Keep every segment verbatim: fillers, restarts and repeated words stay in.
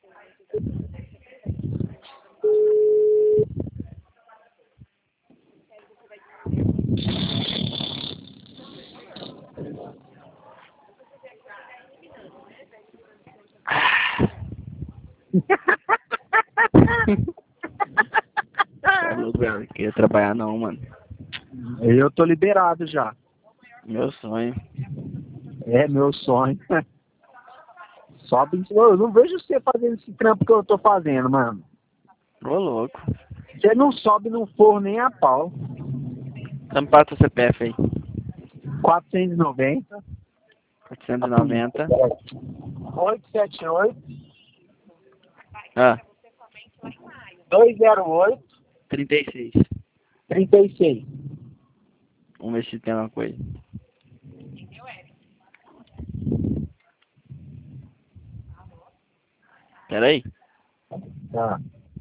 É louco, velho. Não queria trabalhar não, mano. Eu tô liberado já. Meu sonho. É meu sonho. Sobe. Eu não vejo você fazendo esse trampo que eu tô fazendo, mano. Ô, louco. Você não sobe no forno nem a pau. Então me passa o C P F aí. quatrocentos e noventa. quatrocentos e noventa. oito sete oito. Ah, dois zero oito. trinta e seis. trinta e seis. Vamos ver se tem uma coisa. Pera aí. Tá.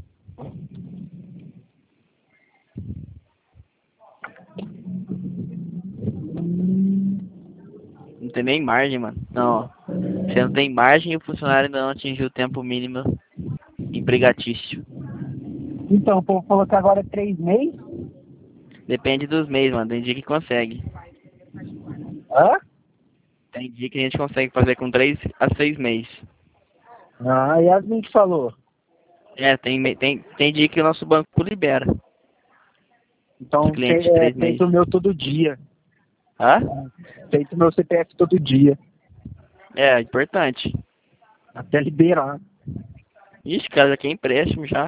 Não tem nem margem, mano. Não, ó. Você não tem margem e o funcionário ainda não atingiu o tempo mínimo empregatício. Então, o povo falou que agora é três meses. Depende dos meses, mano. Tem dia que consegue. Hã? Tem dia que a gente consegue fazer com três a seis meses. Ah, Yasmin que falou. É, tem, me- tem, tem dia que o nosso banco libera. Então, Os clientes fe- de é, três feito o meses. meu todo dia. Hã? Feito o meu C P F todo dia. É, importante. Até liberar. Ixi, cara, já quer empréstimo já.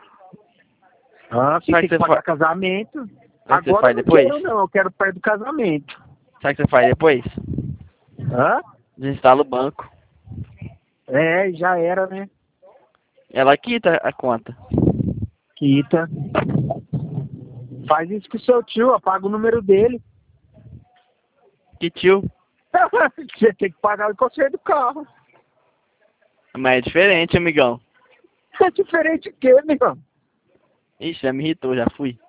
Ah, Sabe tem que que você pagar fa... casamento. Sabe que você Agora eu faz não depois? quero não, eu quero perto do casamento. Sabe o que você faz depois? Hã? Desinstala o banco. É, já era, né? Ela quita a conta. Quita. Faz isso com o seu tio, apaga o número dele. Que tio? Você tem que pagar o conserto do carro. Mas é diferente, amigão. É diferente o quê, meu? Ixi, já me irritou, já fui.